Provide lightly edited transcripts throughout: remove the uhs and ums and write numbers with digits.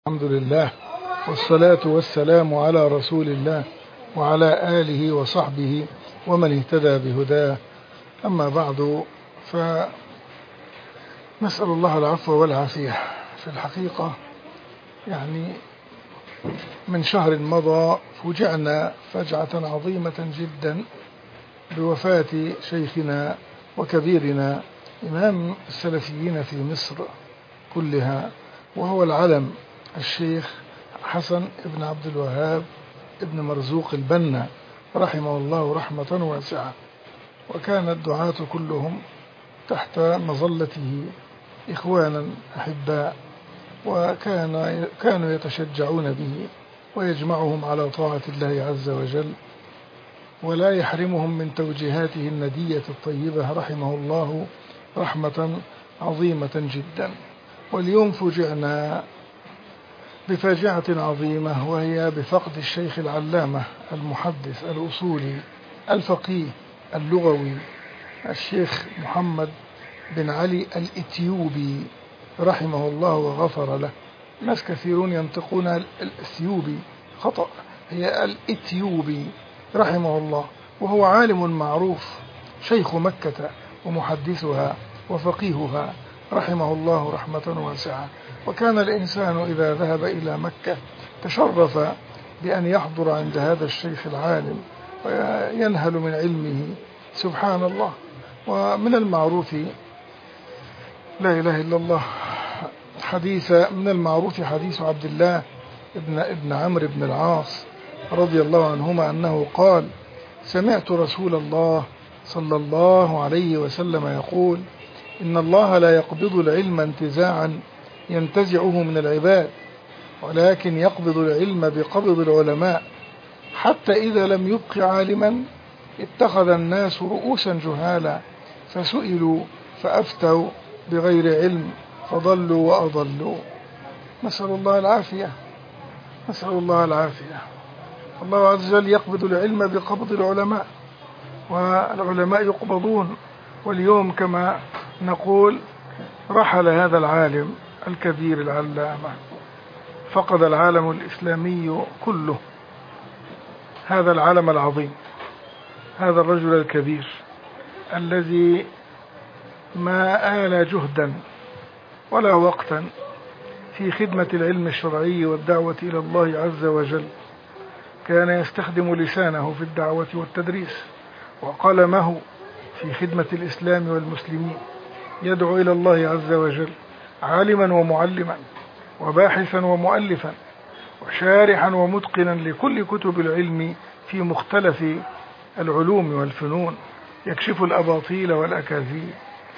الحمد لله والصلاة والسلام على رسول الله وعلى آله وصحبه ومن اهتدى بهداه. أما بعد، فنسأل الله العفو والعافية. في الحقيقة من شهر مضى فوجئنا فجعة عظيمة جدا بوفاة شيخنا وكبيرنا إمام السلفيين في مصر كلها، وهو العلم الشيخ حسن بن عبد الوهاب ابن مرزوق البنا رحمه الله رحمة واسعة. وكان الدعاة كلهم تحت مظلته إخوانا أحباء، وكانوا يتشجعون به ويجمعهم على طاعة الله عز وجل، ولا يحرمهم من توجيهاته الندية الطيبة رحمه الله رحمة عظيمة جدا. واليوم فوجئنا بفاجعة عظيمة، وهي بفقد الشيخ العلامة المحدث الأصولي الفقيه اللغوي الشيخ محمد بن علي الإثيوبي رحمه الله وغفر له. ناس كثيرون ينطقون الإثيوبي خطأ، هي الإثيوبي رحمه الله، وهو عالم معروف شيخ مكة ومحدثها وفقيهها رحمه الله رحمة واسعة. وكان الإنسان إذا ذهب إلى مكة تشرف بأن يحضر عند هذا الشيخ العالم وينهل من علمه، سبحان الله. ومن المعروف، لا إله إلا الله، من المعروف حديث عبد الله ابن عمرو بن العاص رضي الله عنهما أنه قال: سمعت رسول الله صلى الله عليه وسلم يقول: إن الله لا يقبض العلم انتزاعا ينتزعه من العباد، ولكن يقبض العلم بقبض العلماء، حتى إذا لم يبق عالما اتخذ الناس رؤوسا جهالا فسئلوا فأفتوا بغير علم فضلوا وأضلوا. نسأل الله العافية، نسأل الله العافية. الله عز وجل يقبض العلم بقبض العلماء، والعلماء يقبضون. واليوم كما نقول رحل هذا العالم الكبير العلامة، فقد العالم الإسلامي كله هذا العالم العظيم، هذا الرجل الكبير الذي ما آل جهدا ولا وقتا في خدمة العلم الشرعي والدعوة إلى الله عز وجل. كان يستخدم لسانه في الدعوة والتدريس، وقلمه في خدمة الإسلام والمسلمين، يدعو إلى الله عز وجل عالما ومعلما وباحثا ومؤلفا وشارحا ومتقنا لكل كتب العلم في مختلف العلوم والفنون، يكشف الأباطيل والأكاذيب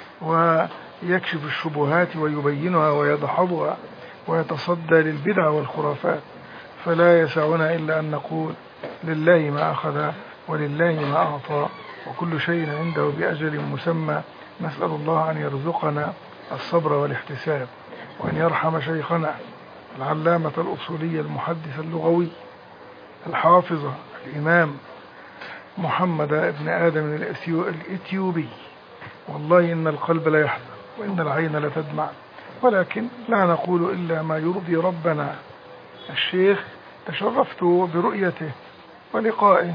ويكشف الشبهات ويبينها ويدحضها ويتصدى للبدع والخرافات. فلا يسعنا إلا أن نقول: لله ما أخذ ولله ما أعطى، وكل شيء عنده بأجل مسمى. نسأل الله أن يرزقنا الصبر والاحتساب، وأن يرحم شيخنا العلامة الأصولي المحدث اللغوي الحافظ الإمام محمد بن آدم الإثيوبي. والله إن القلب لا يحزن وإن العين لتدمع، ولكن لا نقول إلا ما يرضي ربنا. الشيخ تشرفت برؤيته ولقائه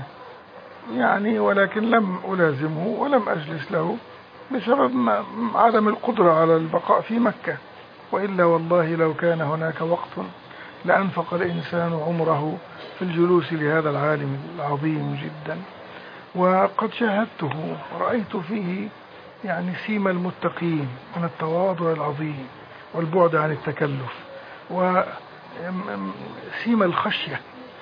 ولكن لم ألازمه ولم أجلس له بسبب عدم القدرة على البقاء في مكة، وإلا والله لو كان هناك وقت لأنفق الإنسان عمره في الجلوس لهذا العالم العظيم جدا. وقد شاهدته ورأيت فيه سيما المتقين من التواضع العظيم والبعد عن التكلف، وسيما الخشية.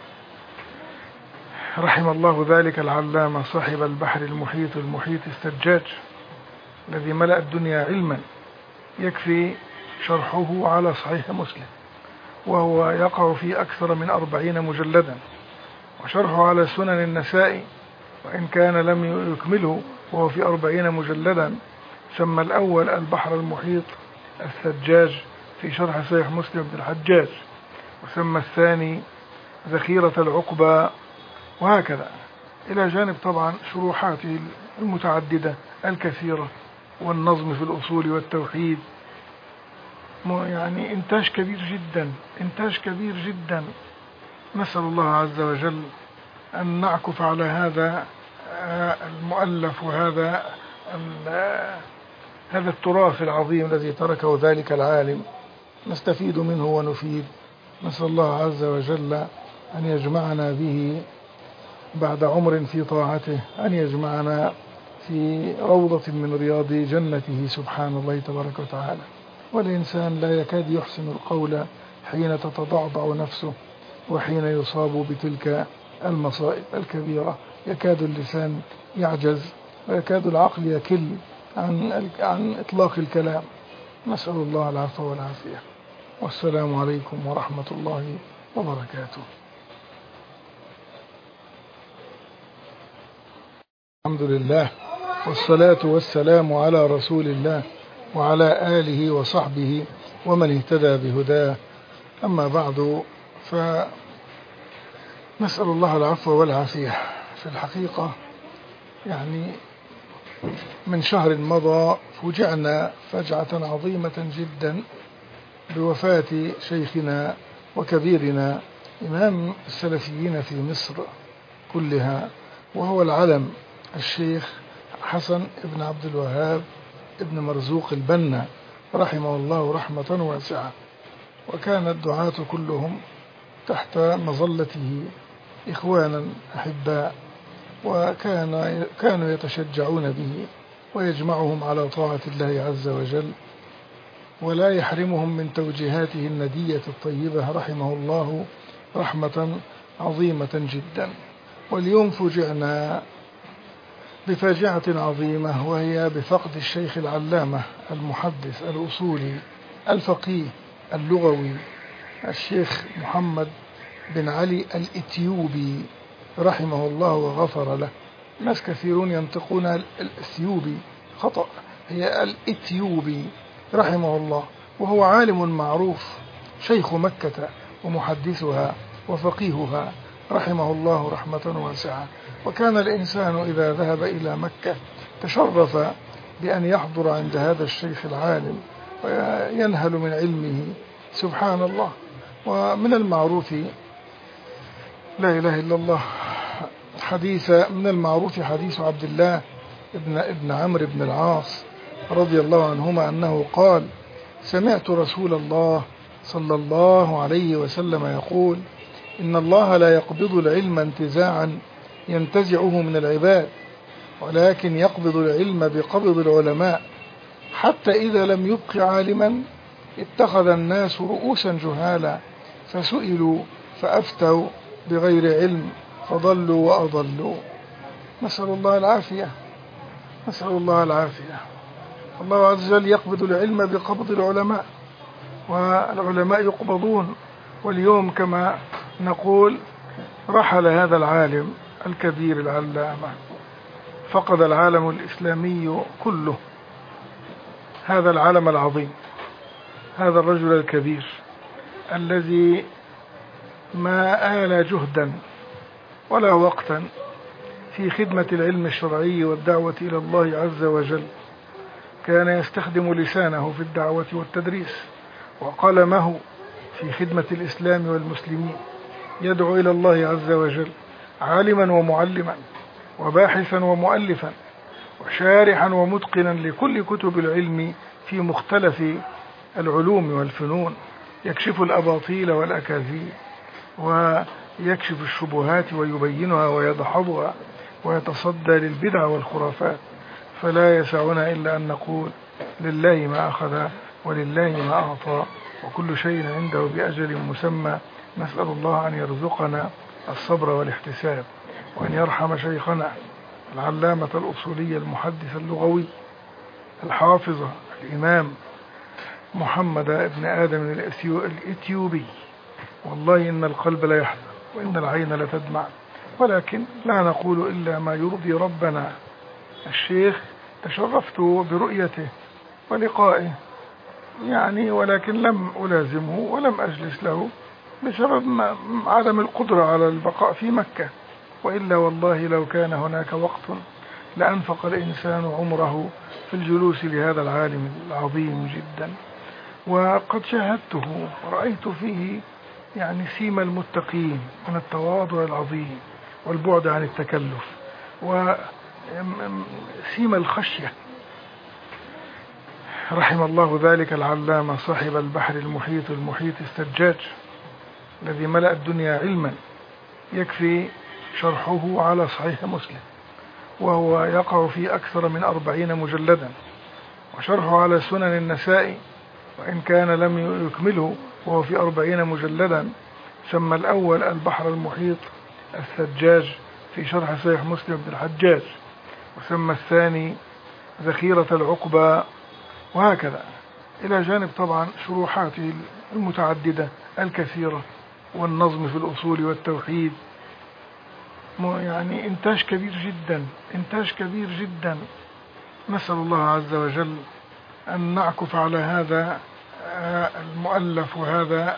رحم الله ذلك العلامة صاحب البحر المحيط السجاج الذي ملأ الدنيا علما، يكفي شرحه على صحيح مسلم، وهو يقع في أكثر من 40 مجلدا، وشرحه على سنن النسائي وإن كان لم يكمله وهو في 40 مجلدا. سمى الأول البحر المحيط السجاج في شرح صحيح مسلم بن الحجاج، وسمى الثاني ذخيرة العقبة، وهكذا، إلى جانب طبعا شروحاته المتعددة الكثيرة والنظم في الأصول والتوحيد يعني إنتاج كبير جدا، إنتاج كبير جدا. نسأل الله عز وجل أن نعكف على هذا المؤلف وهذا هذا التراث العظيم الذي تركه ذلك العالم، نستفيد منه ونفيد. نسأل الله عز وجل أن يجمعنا به بعد عمر في طاعته، أن يجمعنا في روضة من رياض جنته سبحان الله تبارك وتعالى. والإنسان لا يكاد يحسن القول حين تتضعضع نفسه وحين يصاب بتلك المصائب الكبيرة، يكاد اللسان يعجز ويكاد العقل يكل عن إطلاق الكلام. نسأل الله العفو والعافية، والسلام عليكم ورحمة الله وبركاته. الحمد لله، والصلاة والسلام على رسول الله وعلى آله وصحبه ومن اهتدى بهداه. أما بعد، فنسأل الله العفو والعافية. في الحقيقة يعني من شهر مضى فوجئنا فجعة عظيمة جدا بوفاة شيخنا وكبيرنا إمام السلفيين في مصر كلها، وهو العلم الشيخ حسن بن عبد الوهاب ابن مرزوق البنا رحمه الله رحمة واسعة. وكان الدعاة كلهم تحت مظلته إخوانا أحباء، وكانوا يتشجعون به ويجمعهم على طاعة الله عز وجل، ولا يحرمهم من توجيهاته الندية الطيبة رحمه الله رحمة عظيمة جدا. واليوم فوجئنا بفاجعة عظيمة، وهي بفقد الشيخ العلامة المحدث الأصولي الفقيه اللغوي الشيخ محمد بن علي الإثيوبي رحمه الله وغفر له. ناس كثيرون ينطقون الإثيوبي خطأ، هي الإثيوبي رحمه الله، وهو عالم معروف شيخ مكة ومحدثها وفقيهها رحمه الله رحمة واسعة. وكان الإنسان إذا ذهب إلى مكة تشرف بأن يحضر عند هذا الشيخ العالم وينهل من علمه سبحان الله. ومن المعروف لا إله إلا الله من المعروف حديث عبد الله ابن عمرو بن العاص رضي الله عنهما أنه قال: سمعت رسول الله صلى الله عليه وسلم يقول: إن الله لا يقبض العلم انتزاعا ينتزعه من العباد، ولكن يقبض العلم بقبض العلماء، حتى إذا لم يبق عالما اتخذ الناس رؤوسا جهالا فسئلوا فأفتوا بغير علم فضلوا وأضلوا. نسأل الله العافية، نسأل الله العافية. الله عز وجل يقبض العلم بقبض العلماء، والعلماء يقبضون. واليوم كما نقول رحل هذا العالم الكبير العلامة، فقد العالم الإسلامي كله هذا العالم العظيم، هذا الرجل الكبير الذي ما آل جهدا ولا وقتا في خدمة العلم الشرعي والدعوة إلى الله عز وجل. كان يستخدم لسانه في الدعوة والتدريس، وقلمه في خدمة الإسلام والمسلمين، يدعو إلى الله عز وجل عالما ومعلما وباحثا ومؤلفا وشارحا ومتقنا لكل كتب العلم في مختلف العلوم والفنون، يكشف الأباطيل والأكاذيب ويكشف الشبهات ويبينها ويدحضها ويتصدى للبدع والخرافات. فلا يسعنا إلا أن نقول: لله ما أخذ ولله ما أعطى، وكل شيء عنده بأجل مسمى. نسأل الله أن يرزقنا الصبر والاحتساب، وأن يرحم شيخنا العلامة الأصولي المحدث اللغوي الحافظ الإمام محمد بن آدم الإثيوبي. والله إن القلب لا يحزن وإن العين لتدمع، ولكن لا نقول إلا ما يرضي ربنا. الشيخ تشرفت برؤيته ولقائه يعني، ولكن لم ألازمه ولم أجلس له بسبب عدم القدرة على البقاء في مكة، وإلا والله لو كان هناك وقت لأنفق الإنسان عمره في الجلوس لهذا العالم العظيم جدا. وقد شاهدته ورأيت فيه يعني سيما المتقين من التواضع العظيم والبعد عن التكلف، وسيما الخشية. رحم الله ذلك العلامة صاحب البحر المحيط السجاج الذي ملأ الدنيا علما، يكفي شرحه على صحيح مسلم، وهو يقع في أكثر من 40 مجلدا، وشرحه على سنن النسائي وإن كان لم يكمله وهو في 40 مجلدا. سمى الأول البحر المحيط السجاج في شرح صحيح مسلم بن الحجاج، وسمى الثاني ذخيرة العقبة، وهكذا إلى جانب طبعا شروحاته المتعددة الكثيرة والنظم في الأصول والتوحيد. يعني إنتاج كبير جدا. نسأل الله عز وجل أن نعكف على هذا المؤلف وهذا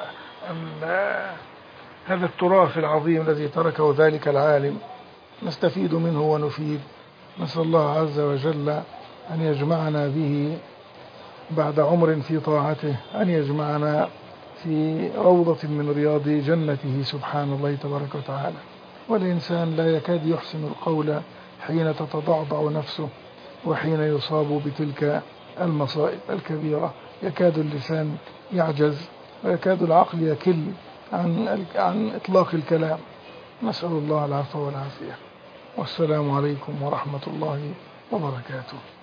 التراث العظيم الذي تركه ذلك العالم، نستفيد منه ونفيد. نسأل الله عز وجل أن يجمعنا به بعد عمر في طاعته، أن يجمعنا في روضة من رياض جنته سبحان الله تبارك وتعالى. والإنسان لا يكاد يحسن القول حين تتضعضع نفسه وحين يصاب بتلك المصائب الكبيرة، يكاد اللسان يعجز ويكاد العقل يكل عن إطلاق الكلام. نسأل الله العفو والعافية، والسلام عليكم ورحمة الله وبركاته.